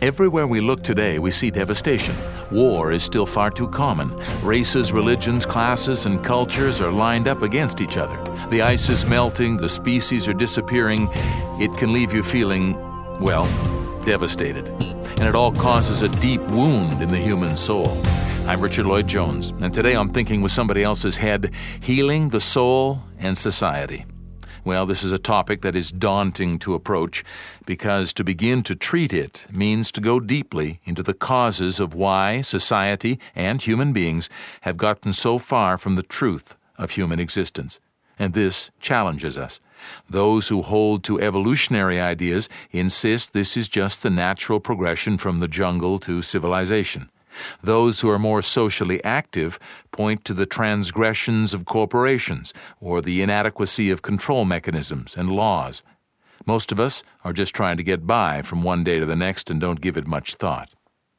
Everywhere we look today, we see devastation. War is still far too common. Races, religions, classes, and cultures are lined up against each other. The ice is melting, the species are disappearing. It can leave you feeling, well, devastated. And it all causes a deep wound in the human soul. I'm Richard Lloyd Jones, and today I'm thinking with somebody else's head, healing the soul and society. Well, this is a topic that is daunting to approach because to begin to treat it means to go deeply into the causes of why society and human beings have gotten so far from the truth of human existence. And this challenges us. Those who hold to evolutionary ideas insist this is just the natural progression from the jungle to civilization. Those who are more socially active point to the transgressions of corporations or the inadequacy of control mechanisms and laws. Most of us are just trying to get by from one day to the next and don't give it much thought.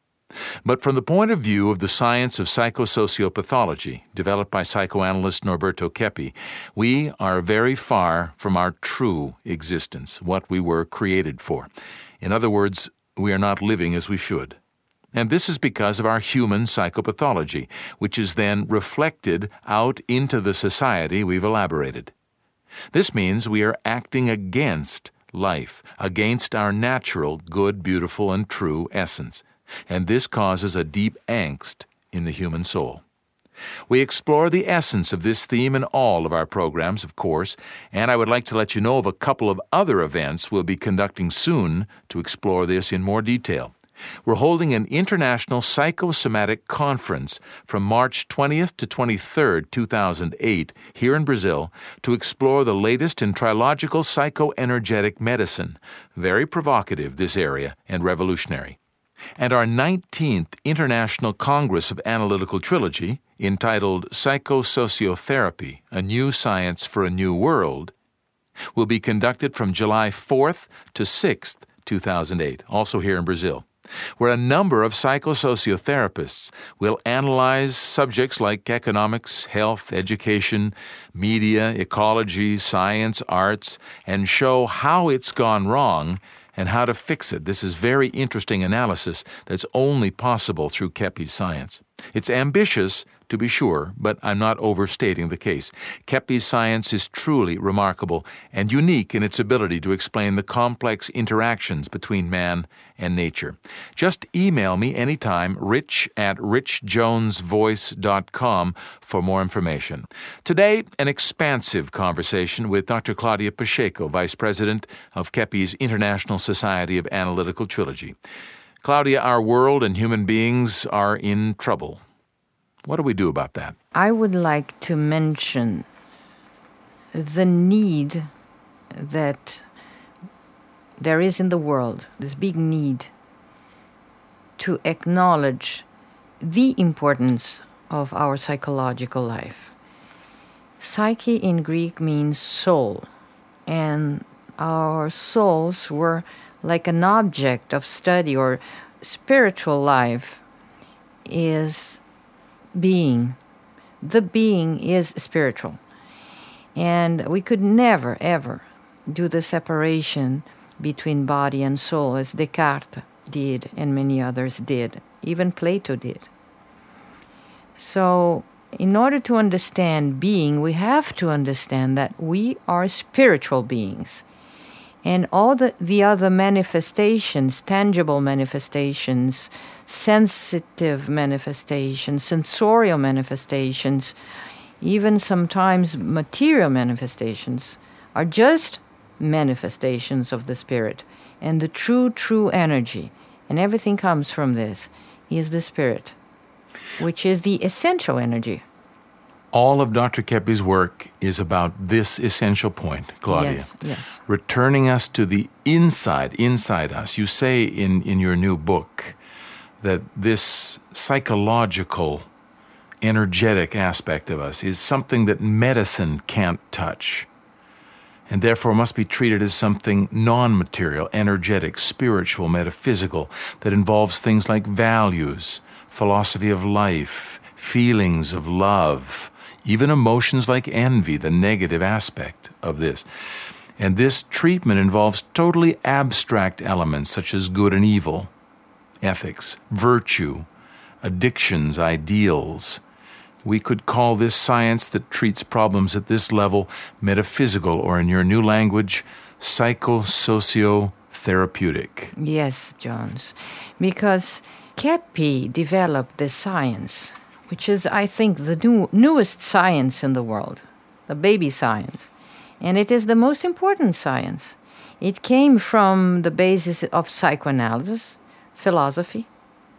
But from the point of view of the science of psychosociopathology, developed by psychoanalyst Norberto Keppe, we are very far from our true existence, what we were created for. In other words, we are not living as we should. And this is because of our human psychopathology, which is then reflected out into the society we've elaborated. This means we are acting against life, against our natural, good, beautiful, and true essence. And this causes a deep angst in the human soul. We explore the essence of this theme in all of our programs, of course, and I would like to let you know of a couple of other events we'll be conducting soon to explore this in more detail. We're holding an international psychosomatic conference from March 20th to 23rd, 2008, here in Brazil, to explore the latest in trilogical psychoenergetic medicine. Very provocative, this area, and revolutionary. And our 19th International Congress of Analytical Trilogy, entitled Psychosociotherapy, A New Science for a New World, will be conducted from July 4th to 6th, 2008, also here in Brazil, where a number of psychosociotherapists will analyze subjects like economics, health, education, media, ecology, science, arts, and show how it's gone wrong and how to fix it. This is very interesting analysis that's only possible through Keppe's science. It's ambitious, to be sure, but I'm not overstating the case. Keppe's science is truly remarkable and unique in its ability to explain the complex interactions between man and nature. Just email me anytime, rich@richjonesvoice.com for more information. Today, an expansive conversation with Dr. Claudia Pacheco, Vice President of Keppe's International Society of Analytical Trilogy. Claudia, our world and human beings are in trouble. What do we do about that? I would like to mention the need that there is in the world, this big need to acknowledge the importance of our psychological life. Psyche in Greek means soul, and our souls were like an object of study, or spiritual life is being. The being is spiritual. And we could never, ever do the separation between body and soul as Descartes did and many others did. Even Plato did. So, in order to understand being, we have to understand that we are spiritual beings. And all the other manifestations, tangible manifestations, sensitive manifestations, sensorial manifestations, even sometimes material manifestations, are just manifestations of the spirit. And the true energy, and everything comes from this, is the spirit, which is the essential energy. All of Dr. Keppe's work is about this essential point, Claudia. Yes. Returning us to the inside us. You say in your new book that this psychological, energetic aspect of us is something that medicine can't touch, and therefore must be treated as something non-material, energetic, spiritual, metaphysical, that involves things like values, philosophy of life, feelings of love, even emotions like envy, the negative aspect of this. And this treatment involves totally abstract elements such as good and evil, ethics, virtue, addictions, ideals. We could call this science that treats problems at this level metaphysical, or in your new language, psychosociotherapeutic. Yes, Jones, because Kepi developed this science, which is, I think, the newest science in the world, the baby science. And it is the most important science. It came from the basis of psychoanalysis, philosophy,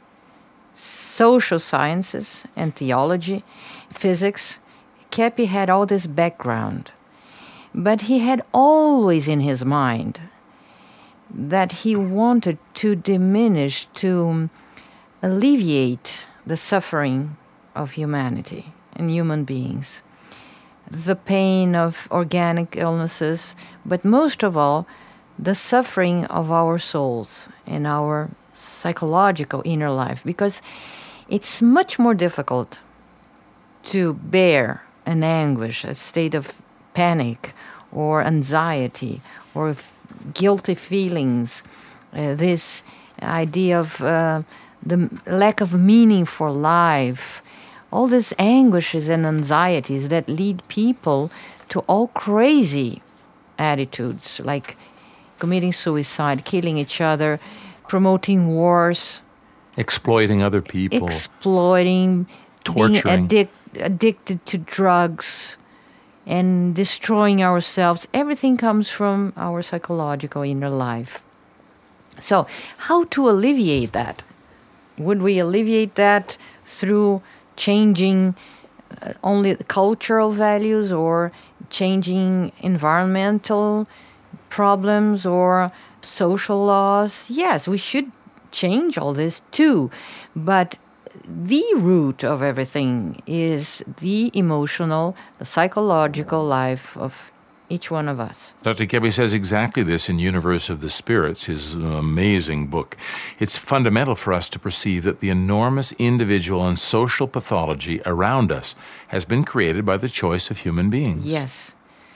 social sciences and theology, physics. Kepi had all this background. But he had always in his mind that he wanted to diminish, to alleviate the suffering of humanity and human beings, the pain of organic illnesses, but most of all, the suffering of our souls and our psychological inner life, because it's much more difficult to bear an anguish, a state of panic or anxiety or guilty feelings, this idea of the lack of meaning for life, all these anguishes and anxieties that lead people to all crazy attitudes, like committing suicide, killing each other, promoting wars, exploiting other people, torturing, being addicted to drugs, and destroying ourselves. Everything comes from our psychological inner life. So, how to alleviate that? Would we alleviate that through changing only cultural values, or changing environmental problems or social laws? Yes, we should change all this too. But the root of everything is the emotional, the psychological life of each one of us. Dr. Kepi says exactly this in Universe of the Spirits, his amazing book. It's fundamental for us to perceive that the enormous individual and social pathology around us has been created by the choice of human beings. Yes.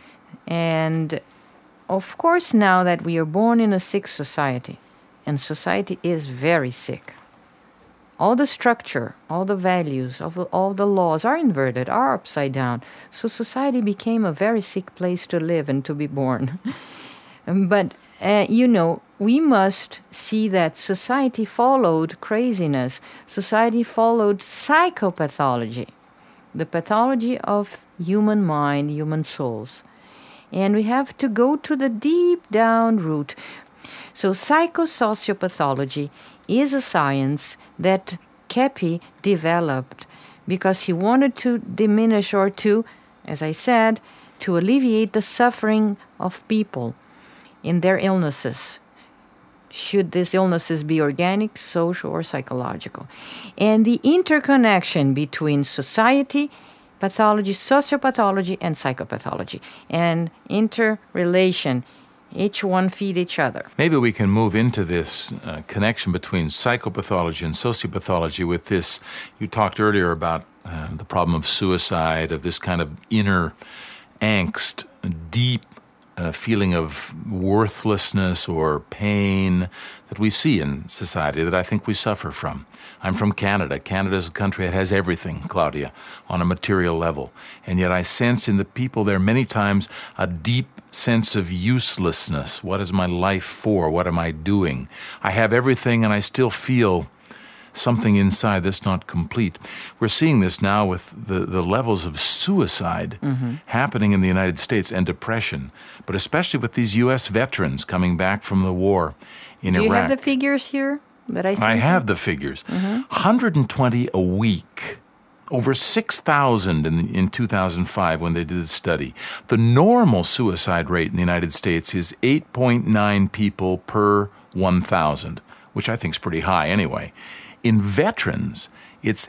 And of course, now that we are born in a sick society, and society is very sick, all the structure, all the values, all the laws are inverted, are upside down. So society became a very sick place to live and to be born. But, we must see that society followed craziness. Society followed psychopathology, the pathology of human mind, human souls. And we have to go to the deep down root. So psychosociopathology is a science that Kepi developed because he wanted to diminish, or to, as I said, to alleviate the suffering of people in their illnesses. Should these illnesses be organic, social, or psychological? And the interconnection between society, pathology, sociopathology, and psychopathology, and interrelation. Each one feed each other. Maybe we can move into this connection between psychopathology and sociopathology with this. You talked earlier about the problem of suicide, of this kind of inner angst, deep feeling of worthlessness or pain that we see in society that I think we suffer from. I'm from Canada. Canada is a country that has everything, Claudia, on a material level. And yet I sense in the people there many times a deep sense of uselessness. What is my life for? What am I doing? I have everything and I still feel something inside that's not complete. We're seeing this now with the levels of suicide happening in the United States, and depression, but especially with these U.S. veterans coming back from the war in Iraq. Do you have the figures here that I sent I you? have the figures. 120 a week. Over 6,000 in 2005 when they did the study. The normal suicide rate in the United States is 8.9 people per 1,000, which I think is pretty high anyway. In veterans, it's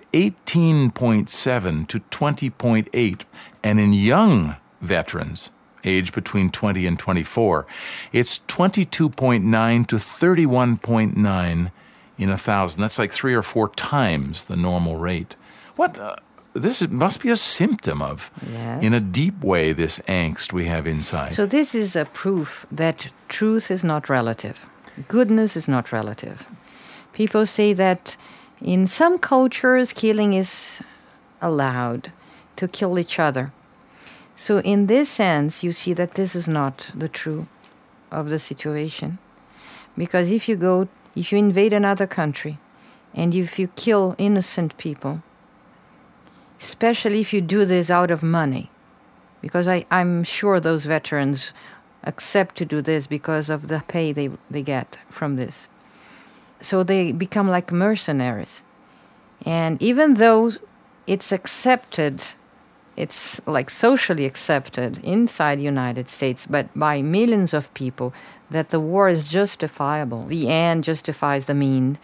18.7 to 20.8, and in young veterans, aged between 20 and 24, it's 22.9 to 31.9 in 1,000. That's like 3 or 4 times the normal rate. This must be a symptom of, yes, in a deep way, this angst we have inside. So this is a proof that truth is not relative. Goodness is not relative. People say that in some cultures, killing is allowed, to kill each other. So in this sense, you see that this is not the truth of the situation. Because if you invade another country, and if you kill innocent people, especially if you do this out of money, because I'm sure those veterans accept to do this because of the pay they get from this. So they become like mercenaries. And even though it's accepted, it's like socially accepted inside the United States, but by millions of people, that the war is justifiable. The end justifies the means.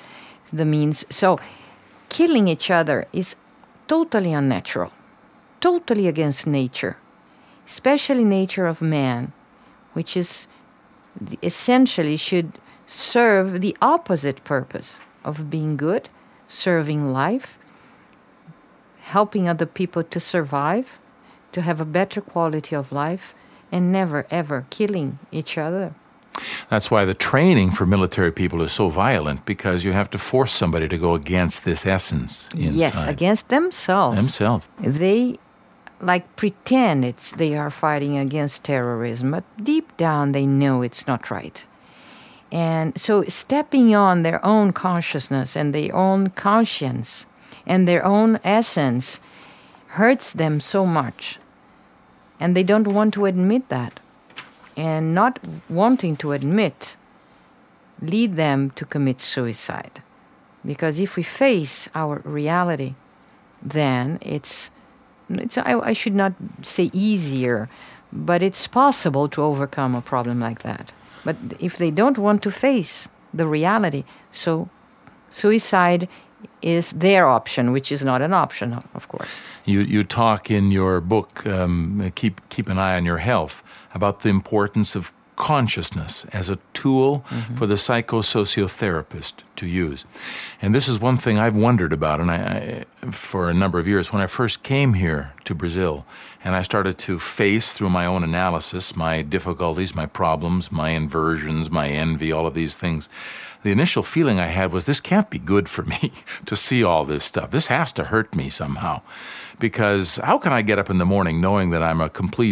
So killing each other is totally unnatural, totally against nature, especially nature of man, which is essentially should serve the opposite purpose of being good, serving life, helping other people to survive, to have a better quality of life, and never, ever killing each other. That's why the training for military people is so violent, because you have to force somebody to go against this essence inside. Yes, against themselves. They pretend they are fighting against terrorism, but deep down they know it's not right. And so stepping on their own consciousness and their own conscience and their own essence hurts them so much. And they don't want to admit that. And not wanting to admit lead them to commit suicide. Because if we face our reality, then it's I should not say easier, but it's possible to overcome a problem like that. But if they don't want to face the reality, so suicide is their option, which is not an option, of course. You talk in your book, Keep an Eye on Your Health, about the importance of consciousness as a tool for the psychosociotherapist to use. And this is one thing I've wondered about, and I for a number of years. When I first came here to Brazil, and I started to face through my own analysis my difficulties, my problems, my inversions, my envy, all of these things, the initial feeling I had was, this can't be good for me to see all this stuff. This has to hurt me somehow. Because how can I get up in the morning knowing that I'm a complete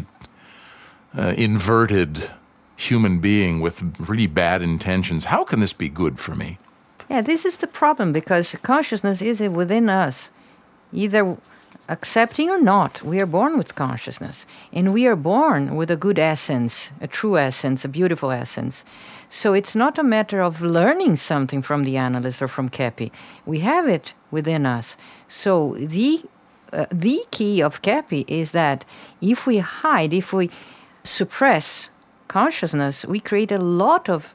inverted human being with really bad intentions? How can this be good for me? Yeah, this is the problem, because consciousness is within us, either accepting or not. We are born with consciousness, and we are born with a good essence, a true essence, a beautiful essence. So it's not a matter of learning something from the analyst or from Kepi. We have it within us. So the key of Kepi is that if we hide, if we suppress consciousness, we create a lot of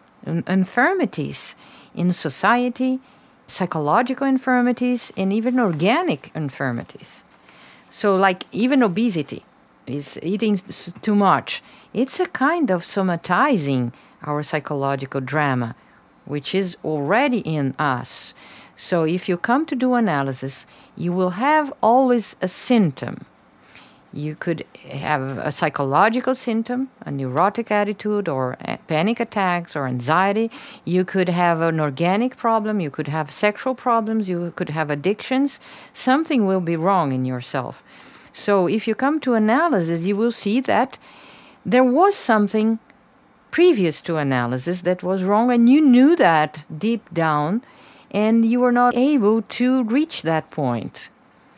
infirmities in society, psychological infirmities, and even organic infirmities. So like even obesity, is eating too much. It's a kind of somatizing our psychological drama, which is already in us. So if you come to do analysis, you will have always a symptom. You could have a psychological symptom, a neurotic attitude, or panic attacks, or anxiety. You could have an organic problem. You could have sexual problems. You could have addictions. Something will be wrong in yourself. So if you come to analysis, you will see that there was something previous to analysis that was wrong, and you knew that deep down, and you were not able to reach that point.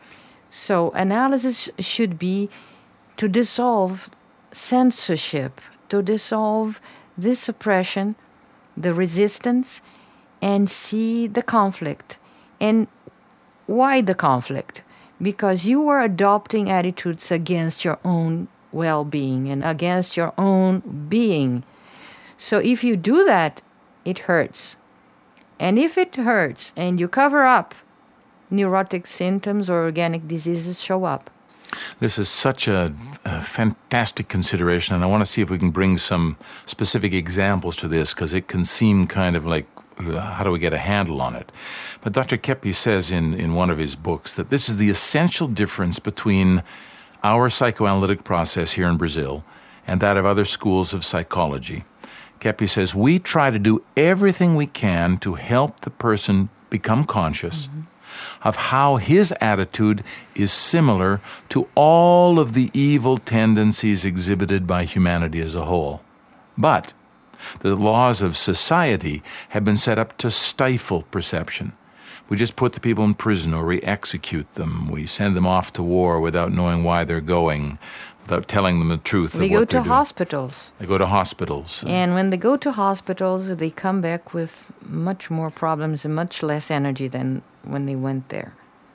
So analysis should be to dissolve censorship, to dissolve this suppression, the resistance, and see the conflict. And why the conflict? Because you are adopting attitudes against your own well-being and against your own being. So if you do that, it hurts. And if it hurts and you cover up, neurotic symptoms or organic diseases show up. This is such a fantastic consideration, and I want to see if we can bring some specific examples to this, because it can seem kind of like, how do we get a handle on it? But Dr. Kepi says in one of his books that this is the essential difference between our psychoanalytic process here in Brazil and that of other schools of psychology. Kepi says, we try to do everything we can to help the person become conscious of how his attitude is similar to all of the evil tendencies exhibited by humanity as a whole. But the laws of society have been set up to stifle perception. We just put the people in prison or we execute them. We send them off to war without knowing why they're going, without telling them the truth of what they're doing. They go to hospitals. They go to hospitals. And when they go to hospitals, they come back with much more problems and much less energy than when they went there.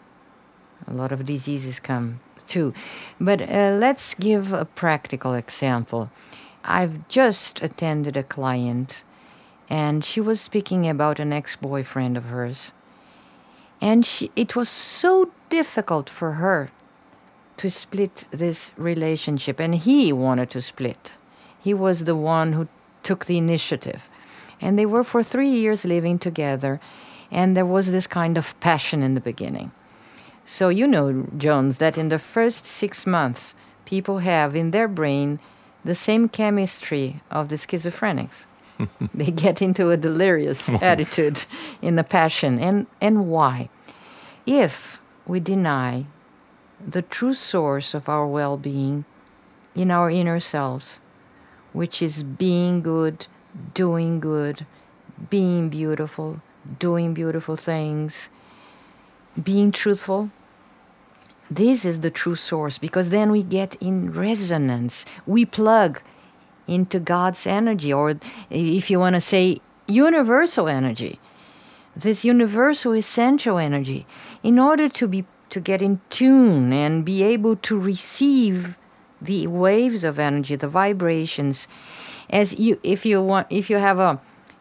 A lot of diseases come too. But let's give a practical example. I've just attended a client, and she was speaking about an ex-boyfriend of hers. And it was so difficult for her to split this relationship, and he wanted to split. He was the one who took the initiative. And they were for 3 years living together, and there was this kind of passion in the beginning. So you know, Jones, that in the first 6 months, people have in their brain the same chemistry of the schizophrenics. They get into a delirious attitude in the passion. And why? If we deny the true source of our well-being in our inner selves, which is being good, doing good, being beautiful, doing beautiful things, being truthful, this is the true source, because then we get in resonance. We plug into God's energy, or if you want to say universal energy, this universal essential energy, in order to get in tune and be able to receive the waves of energy, the vibrations. If you have a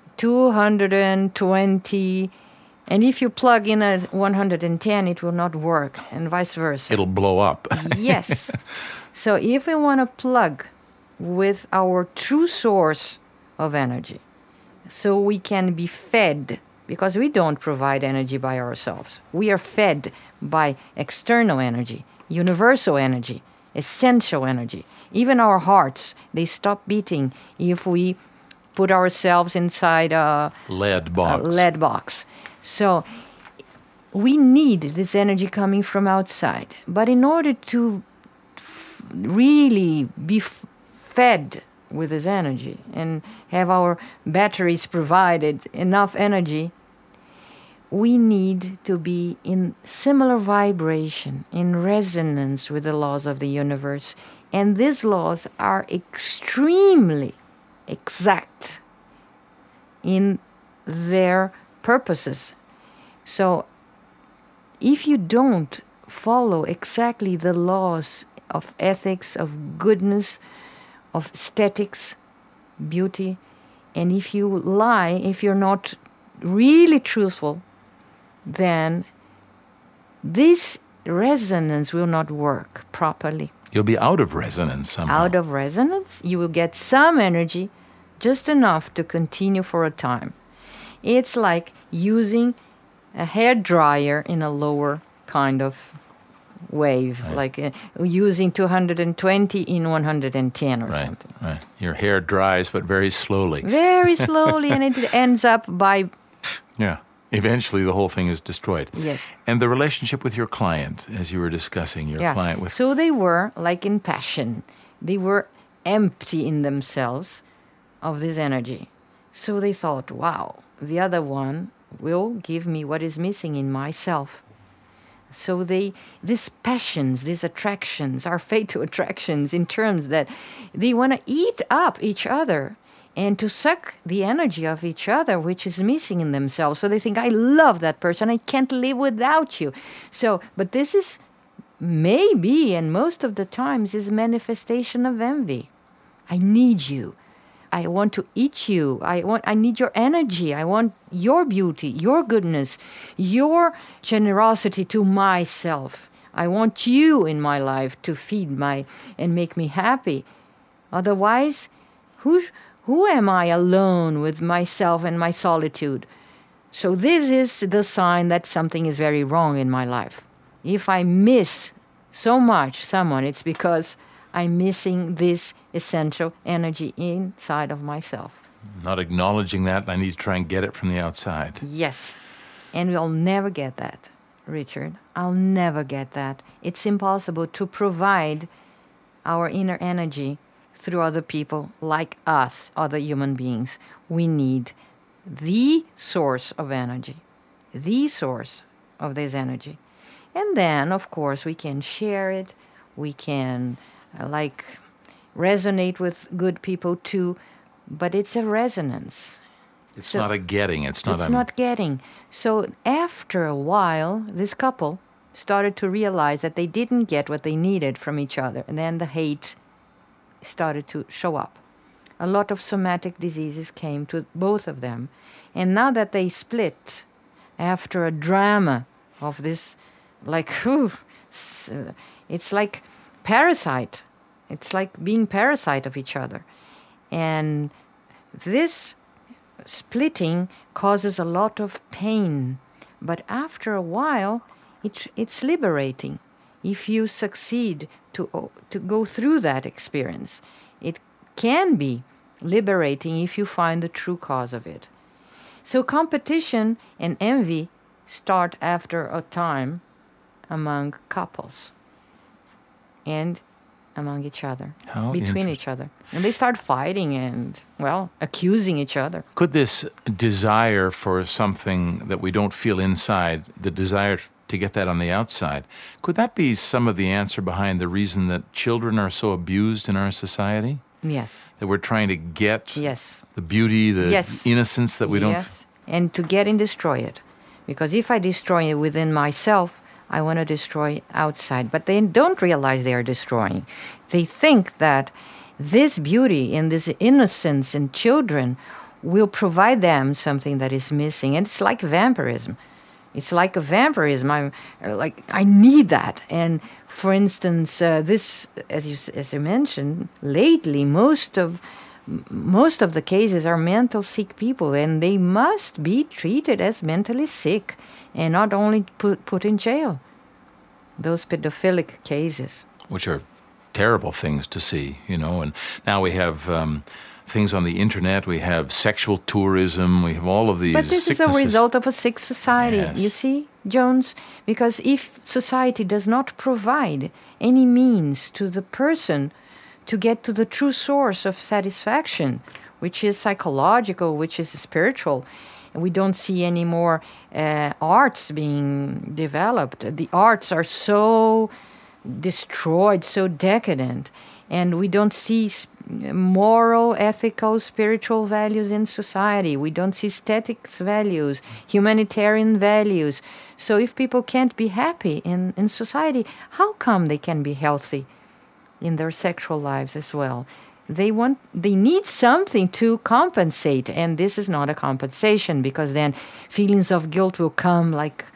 220, and if you plug in a 110, it will not work, and vice versa. It'll blow up. Yes. So if we want to plug with our true source of energy, so we can be fed, because we don't provide energy by ourselves. We are fed by external energy, universal energy, essential energy. Even our hearts, they stop beating if we put ourselves inside a lead box. So we need this energy coming from outside. But in order to really be fed with this energy and have our batteries provided enough energy, we need to be in similar vibration, in resonance with the laws of the universe. And these laws are extremely exact in their purposes. So if you don't follow exactly the laws of ethics, of goodness, of aesthetics, beauty, and if you lie, if you're not really truthful, then this resonance will not work properly. You'll be out of resonance somehow. Out of resonance, you will get some energy, just enough to continue for a time. It's like using a hair dryer in a lower kind of wave, right. Like using 220 in 110 or something. Right. Your hair dries, but very slowly. Very slowly, and it ends up by... Yeah. Eventually, the whole thing is destroyed. Yes. And the relationship with your client, as you were discussing, your client with... So they were, like in passion, they were empty in themselves of this energy. So they thought, wow, the other one will give me what is missing in myself. So these passions, these attractions are fatal attractions in terms that they want to eat up each other and to suck the energy of each other, which is missing in themselves. So they think, I love that person, I can't live without you. So, but this is maybe, and most of the times, is a manifestation of envy. I need you. I want to eat you. I need your energy. I want your beauty, your goodness, your generosity to myself. I want you in my life to feed and make me happy. Otherwise, who am I alone with myself and my solitude? So this is the sign that something is very wrong in my life. If I miss so much someone, it's because I'm missing this essential energy inside of myself. Not acknowledging that, I need to try and get it from the outside. Yes. And we'll never get that, Richard. I'll never get that. It's impossible to provide our inner energy through other people like us, other human beings. We need the source of energy, the source of this energy. And then, of course, we can share it. We can, resonate with good people too. But it's a resonance. It's not a getting. It's not getting. So after a while, this couple started to realize that they didn't get what they needed from each other. And then the hate started to show up. A lot of somatic diseases came to both of them. And now that they split, after a drama of this, it's like parasite. It's like being parasite of each other. And this splitting causes a lot of pain. But after a while, it's liberating. If you succeed to go through that experience, it can be liberating if you find the true cause of it. So competition and envy start after a time among couples and among each other, between each other. And they start fighting and, accusing each other. Could this desire for something that we don't feel inside, the desire to get that on the outside, could that be some of the answer behind the reason that children are so abused in our society? Yes. That we're trying to get the beauty, the innocence that we don't... Yes, and to get and destroy it. Because if I destroy it within myself, I want to destroy outside. But they don't realize they are destroying. They think that this beauty and this innocence in children will provide them something that is missing. And it's like vampirism. It's like a vampirism. I need that. And for instance, this, as you mentioned, lately, most of the cases are mental sick people, and they must be treated as mentally sick and not only put in jail. Those pedophilic cases. Which are terrible things to see, and now we have things on the internet, we have sexual tourism, we have all of these sicknesses. But this is a result of a sick society, you see, Jones? Because if society does not provide any means to the person to get to the true source of satisfaction, which is psychological, which is spiritual, we don't see any more arts being developed. The arts are so destroyed, so decadent, and we don't see moral, ethical, spiritual values in society. We don't see aesthetics values, humanitarian values. So if people can't be happy in society, how come they can be healthy in their sexual lives as well? They need something to compensate, and this is not a compensation, because then feelings of guilt will come like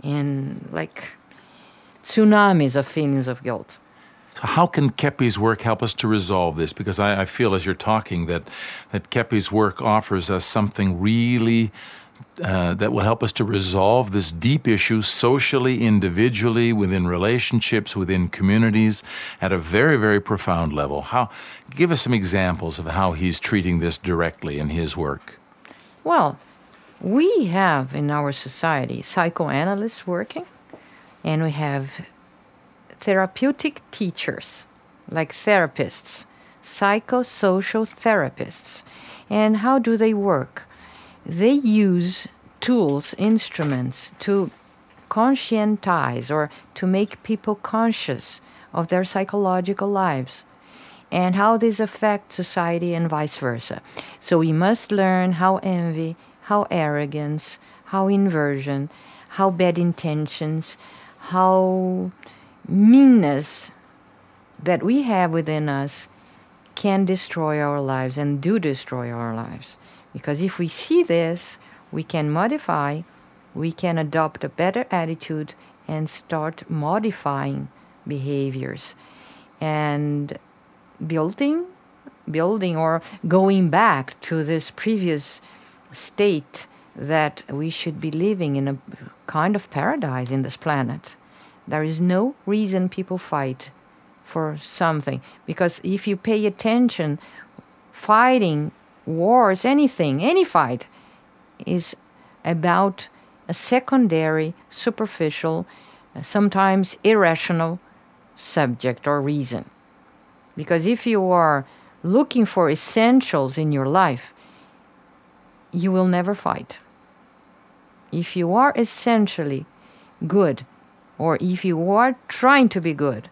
tsunamis of feelings of guilt. So how can Keppe's work help us to resolve this? Because I feel as you're talking that Keppe's work offers us something really that will help us to resolve this deep issue socially, individually, within relationships, within communities, at a very, very profound level. Give us some examples of how he's treating this directly in his work. Well, we have in our society psychoanalysts working, and we have therapeutic teachers, like therapists, psychosocial therapists. And how do they work? They use tools, instruments to conscientize or to make people conscious of their psychological lives and how this affects society and vice versa. So we must learn how envy, how arrogance, how inversion, how bad intentions, how meanness that we have within us can destroy our lives and do destroy our lives. Because if we see this, we can modify, we can adopt a better attitude and start modifying behaviors and building or going back to this previous state that we should be living in a kind of paradise in this planet. There is no reason people fight for something, because if you pay attention, fighting wars, anything, any fight, is about a secondary, superficial, sometimes irrational subject or reason. Because if you are looking for essentials in your life, you will never fight. If you are essentially good, or if you are trying to be good,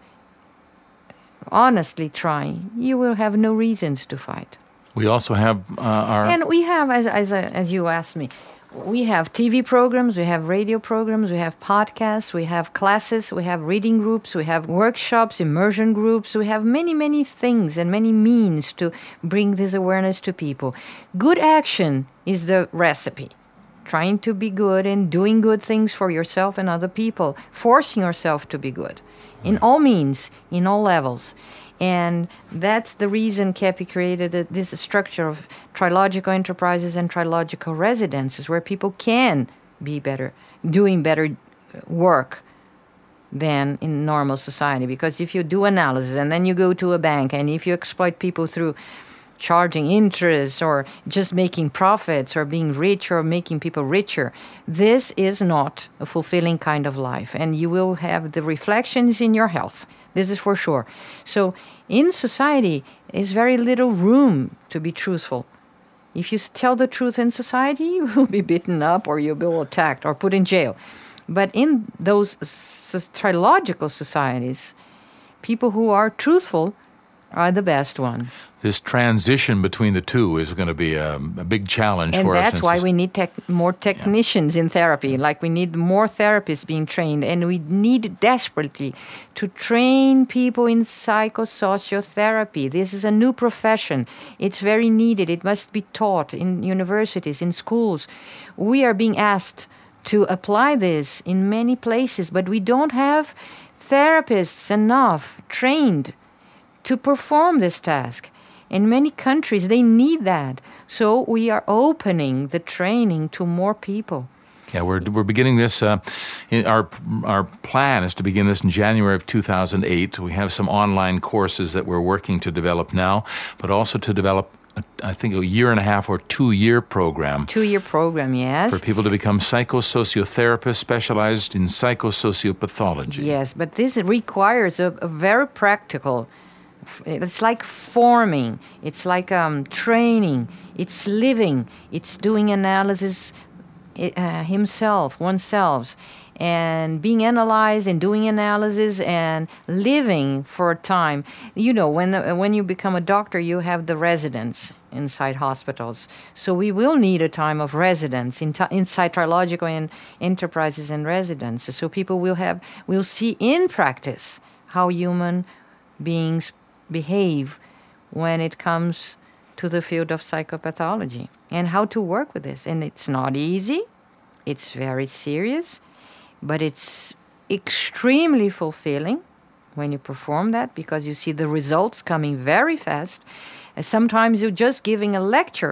honestly trying, you will have no reasons to fight. We also have And we have, as you asked me, we have TV programs, we have radio programs, we have podcasts, we have classes, we have reading groups, we have workshops, immersion groups, we have many, many things and many means to bring this awareness to people. Good action is the recipe. Trying to be good and doing good things for yourself and other people, forcing yourself to be good in all means, in all levels. And that's the reason Kepi created this structure of trilogical enterprises and trilogical residences, where people can be better, doing better work than in normal society. Because if you do analysis and then you go to a bank, and if you exploit people through charging interest or just making profits or being rich or making people richer, this is not a fulfilling kind of life. And you will have the reflections in your health. This is for sure. So in society, there's very little room to be truthful. If you tell the truth in society, you will be beaten up or you'll be attacked or put in jail. But in those trilogical societies, people who are truthful are the best ones. This transition between the two is going to be a big challenge for us. And that's why we need more technicians in therapy. Like we need more therapists being trained. And we need desperately to train people in psychosociotherapy. This is a new profession. It's very needed. It must be taught in universities, in schools. We are being asked to apply this in many places, but we don't have therapists enough trained to perform this task. In many countries, they need that. So we are opening the training to more people. Yeah, we're beginning this. Our plan is to begin this in January of 2008. We have some online courses that we're working to develop now, but also to develop, I think, a 1.5 or 2-year program. 2-year program, yes. For people to become psychosociotherapists specialized in psychosociopathology. Yes, but this requires a very practical. It's like forming. It's like training. It's living. It's doing analysis oneself, and being analyzed and doing analysis and living for a time. You know, when you become a doctor, you have the residence inside hospitals. So we will need a time of residence inside trilogical enterprises and residences. So people will see in practice how human beings behave when it comes to the field of psychopathology and how to work with this. And it's not easy. It's very serious, but it's extremely fulfilling when you perform that, because you see the results coming very fast. And sometimes you're just giving a lecture.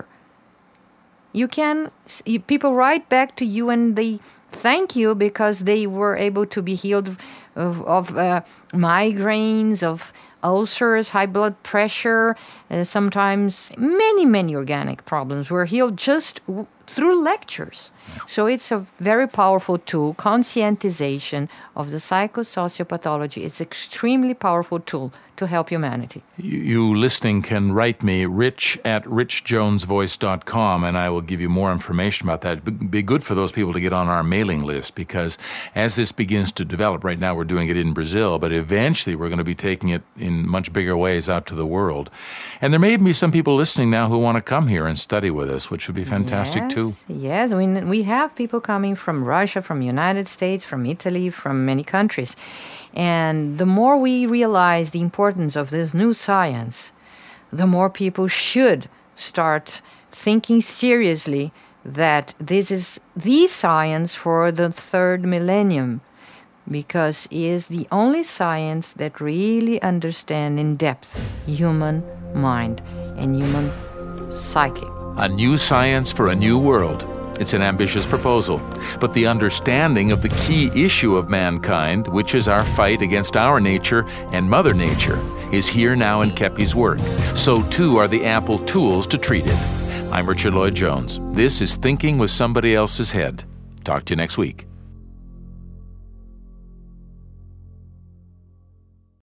People write back to you and they thank you because they were able to be healed of migraines, of ulcers, high blood pressure, sometimes many organic problems were healed just through lectures. So it's a very powerful tool. Conscientization of the psychosociopathology is an extremely powerful tool to help humanity. You listening can write me rich@richjonesvoice.com, and I will give you more information about that. It'd be good for those people to get on our mailing list, because as this begins to develop, right now we're doing it in Brazil, but eventually we're going to be taking it in much bigger ways out to the world. And there may be some people listening now who want to come here and study with us, which would be fantastic too. Yes, we have people coming from Russia, from the United States, from Italy, from many countries. And the more we realize the importance of this new science, the more people should start thinking seriously that this is the science for the third millennium, because it is the only science that really understands in depth human mind and human psyche. A new science for a new world. It's an ambitious proposal, but the understanding of the key issue of mankind, which is our fight against our nature and Mother Nature, is here now in Kepi's work. So too are the ample tools to treat it. I'm Richard Lloyd Jones. This is Thinking with Somebody Else's Head. Talk to you next week.